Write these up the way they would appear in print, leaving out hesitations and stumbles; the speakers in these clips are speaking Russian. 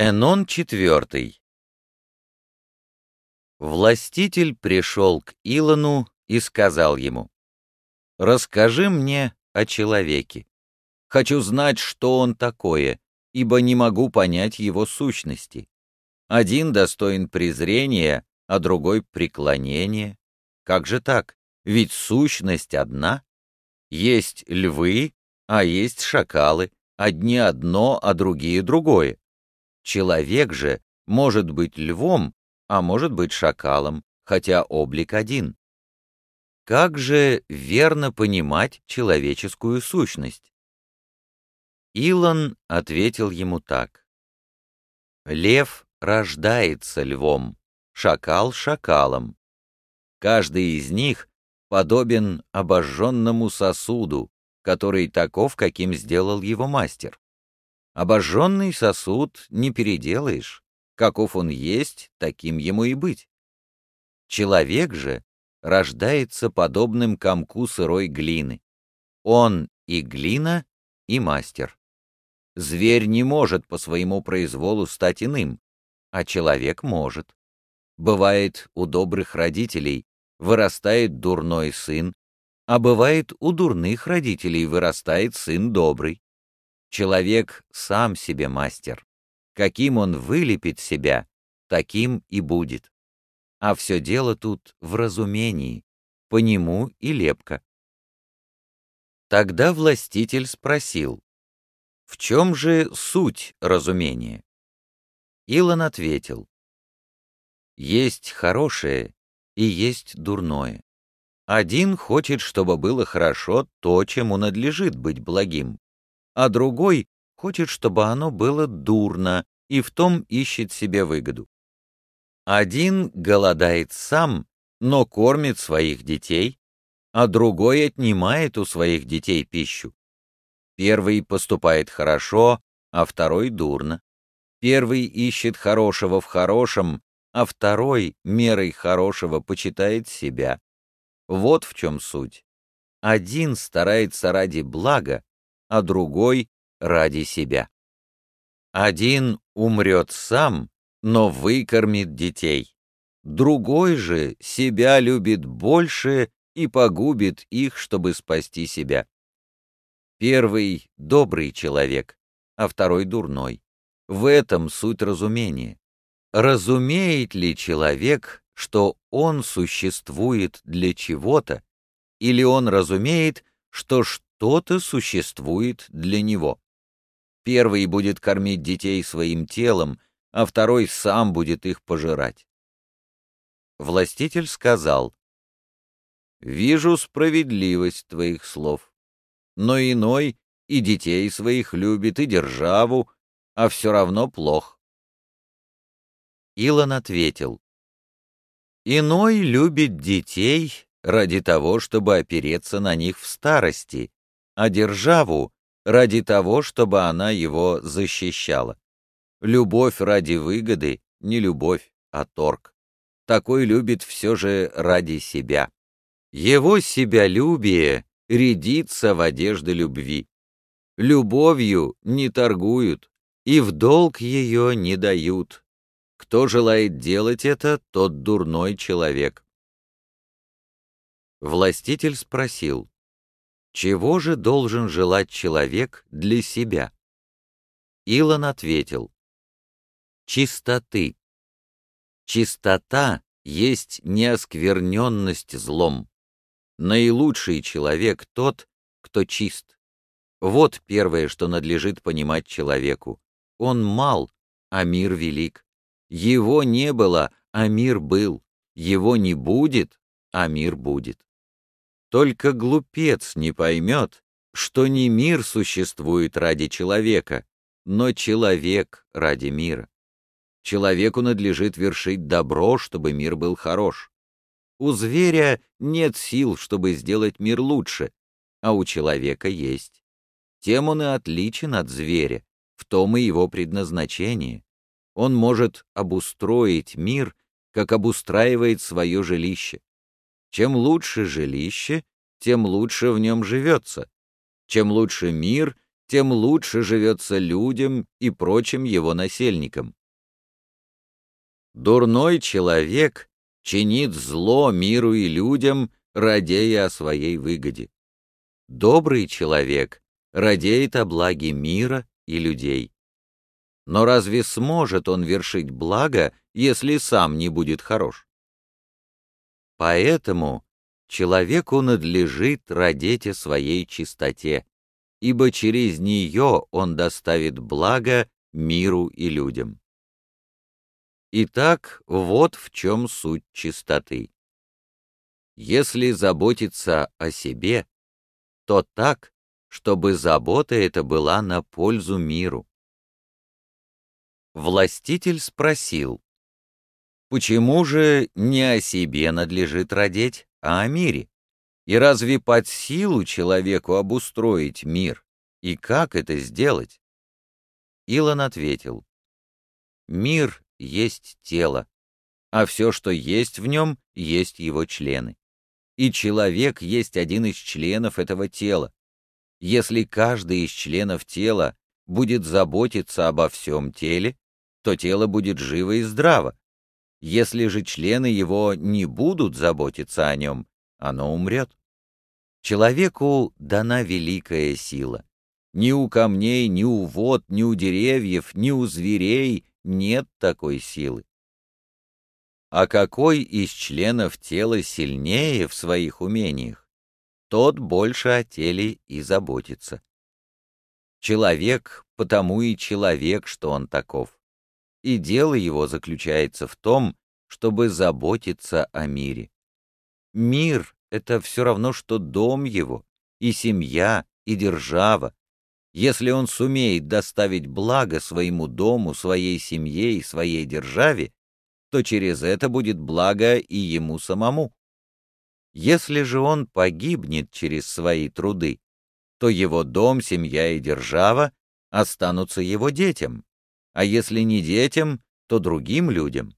Энон IV. Властитель пришел к Илону и сказал ему: «Расскажи мне о человеке. Хочу знать, что он такое, ибо не могу понять его сущности. Один достоин презрения, а другой — преклонения. Как же так? Ведь сущность одна. Есть львы, а есть шакалы, одни одно, а другие другое. Человек же может быть львом, а может быть шакалом, хотя облик один. Как же верно понимать человеческую сущность?» Илон ответил ему так: «Лев рождается львом, шакал — шакалом. Каждый из них подобен обожженному сосуду, который таков, каким сделал его мастер. Обожженный сосуд не переделаешь, каков он есть, таким ему и быть. Человек же рождается подобным комку сырой глины. Он и глина, и мастер. Зверь не может по своему произволу стать иным, а человек может. Бывает, у добрых родителей вырастает дурной сын, а бывает, у дурных родителей вырастает сын добрый. Человек сам себе мастер. Каким он вылепит себя, таким и будет. А все дело тут в разумении, по нему и лепка». Тогда властитель спросил: «В чем же суть разумения?» Илон ответил: «Есть хорошее и есть дурное. Один хочет, чтобы было хорошо то, чему надлежит быть благим, а другой хочет, чтобы оно было дурно, и в том ищет себе выгоду. Один голодает сам, но кормит своих детей, а другой отнимает у своих детей пищу. Первый поступает хорошо, а второй дурно. Первый ищет хорошего в хорошем, а второй мерой хорошего почитает себя. Вот в чем суть. Один старается ради блага, а другой — ради себя. Один умрет сам, но выкормит детей. Другой же себя любит больше и погубит их, чтобы спасти себя. Первый — добрый человек, а второй — дурной. В этом суть разумения. Разумеет ли человек, что он существует для чего-то, или он разумеет, что что-то существует для него? Первый будет кормить детей своим телом, а второй сам будет их пожирать. Властитель сказал: «Вижу справедливость твоих слов, но иной и детей своих любит, и державу, а все равно плох». Илон ответил: «Иной любит детей ради того, чтобы опереться на них в старости, а державу ради того, чтобы она его защищала. Любовь ради выгоды — не любовь, а торг. Такой любит все же ради себя. Его себялюбие рядится в одежды любви. Любовью не торгуют, и в долг ее не дают. Кто желает делать это, тот дурной человек». Властитель спросил: «Чего же должен желать человек для себя?» Илон ответил: «Чистоты. Чистота есть неоскверненность злом. Наилучший человек тот, кто чист. Вот первое, что надлежит понимать человеку. Он мал, а мир велик. Его не было, а мир был. Его не будет, а мир будет. Только глупец не поймет, что не мир существует ради человека, но человек ради мира. Человеку надлежит вершить добро, чтобы мир был хорош. У зверя нет сил, чтобы сделать мир лучше, а у человека есть. Тем он и отличен от зверя, в том и его предназначение. Он может обустроить мир, как обустраивает свое жилище. Чем лучше жилище, тем лучше в нем живется. Чем лучше мир, тем лучше живется людям и прочим его насельникам. Дурной человек чинит зло миру и людям, радея о своей выгоде. Добрый человек радеет о благе мира и людей. Но разве сможет он вершить благо, если сам не будет хорош? Поэтому человеку надлежит радеть о своей чистоте, ибо через нее он доставит благо миру и людям. Итак, вот в чем суть чистоты. Если заботиться о себе, то так, чтобы забота эта была на пользу миру. Властитель спросил: почему же не о себе надлежит радеть, а о мире? И разве под силу человеку обустроить мир? И как это сделать? Илон ответил: мир есть тело, а все, что есть в нем, есть его члены. И человек есть один из членов этого тела. Если каждый из членов тела будет заботиться обо всем теле, то тело будет живо и здраво. Если же члены его не будут заботиться о нем, оно умрет. Человеку дана великая сила. Ни у камней, ни у вод, ни у деревьев, ни у зверей нет такой силы. А какой из членов тела сильнее в своих умениях, тот больше о теле и заботится. Человек потому и человек, что он таков. И дело его заключается в том, чтобы заботиться о мире. Мир — это все равно, что дом его, и семья, и держава. Если он сумеет доставить благо своему дому, своей семье и своей державе, то через это будет благо и ему самому. Если же он погибнет через свои труды, то его дом, семья и держава останутся его детям, а если не детям, то другим людям.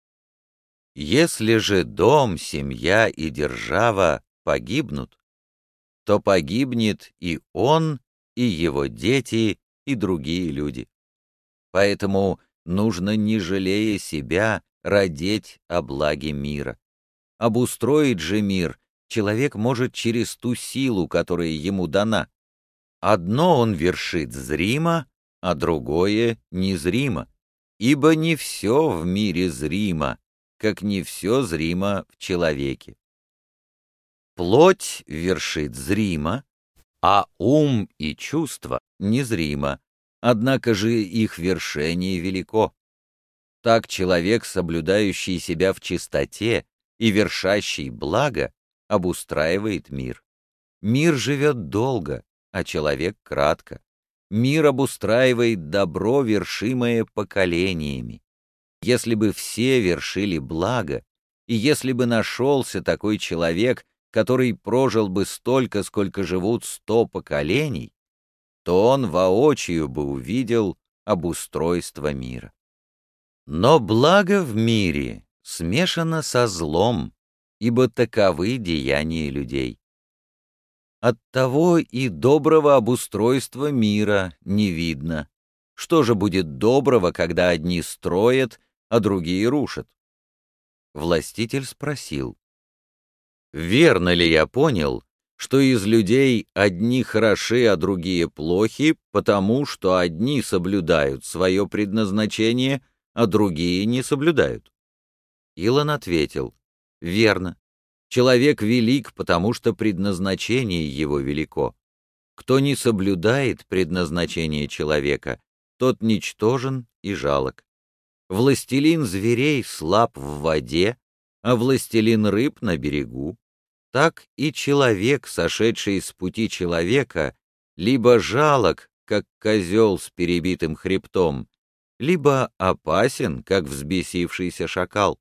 Если же дом, семья и держава погибнут, то погибнет и он, и его дети, и другие люди. Поэтому нужно, не жалея себя, радеть о благе мира. Обустроить же мир человек может через ту силу, которая ему дана. Одно он вершит зримо, а другое незримо, ибо не все в мире зримо, как не все зримо в человеке. Плоть вершит зримо, а ум и чувства незримо, однако же их вершение велико. Так человек, соблюдающий себя в чистоте и вершащий благо, обустраивает мир. Мир живет долго, а человек кратко. Мир обустраивает добро, вершимое поколениями. Если бы все вершили благо, и если бы нашелся такой человек, который прожил бы столько, сколько живут 100 поколений, то он воочию бы увидел обустройство мира. Но благо в мире смешано со злом, ибо таковы деяния людей. Оттого и доброго обустройства мира не видно. Что же будет доброго, когда одни строят, а другие рушат? Властитель спросил: верно ли я понял, что из людей одни хороши, а другие плохи, потому что одни соблюдают свое предназначение, а другие не соблюдают? Илон ответил: верно. Человек велик, потому что предназначение его велико. Кто не соблюдает предназначение человека, тот ничтожен и жалок. Властелин зверей слаб в воде, а властелин рыб на берегу. Так и человек, сошедший с пути человека, либо жалок, как козел с перебитым хребтом, либо опасен, как взбесившийся шакал.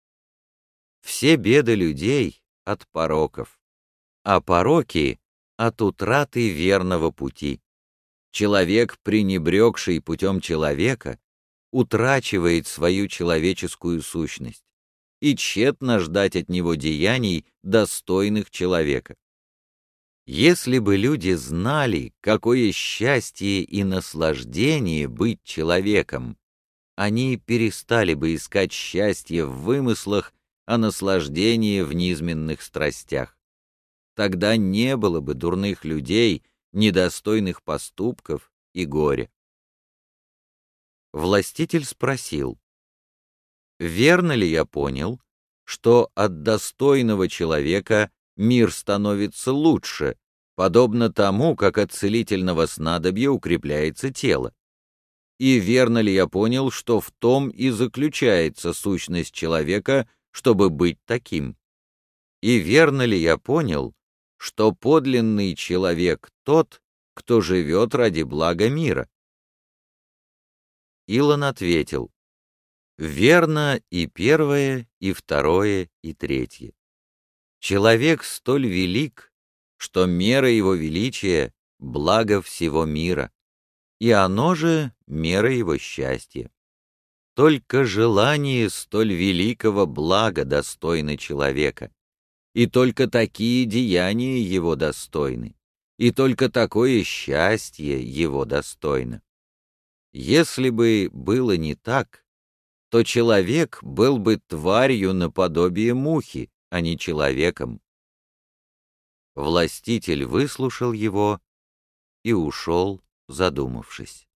Все беды людей от пороков, а пороки от утраты верного пути. Человек, пренебрегший путем человека, утрачивает свою человеческую сущность, и тщетно ждать от него деяний, достойных человека. Если бы люди знали, какое счастье и наслаждение быть человеком, они перестали бы искать счастье в вымыслах, а наслаждение в низменных страстях. Тогда не было бы дурных людей, недостойных поступков и горя. Властитель спросил: «Верно ли я понял, что от достойного человека мир становится лучше, подобно тому, как от целительного снадобья укрепляется тело? И верно ли я понял, что в том и заключается сущность человека, чтобы быть таким? И верно ли я понял, что подлинный человек тот, кто живет ради блага мира?» Илон ответил: «Верно и первое, и второе, и третье. Человек столь велик, что мера его величия — благо всего мира, и оно же — мера его счастья. Только желание столь великого блага достойно человека, и только такие деяния его достойны, и только такое счастье его достойно. Если бы было не так, то человек был бы тварью наподобие мухи, а не человеком». Властитель выслушал его и ушел, задумавшись.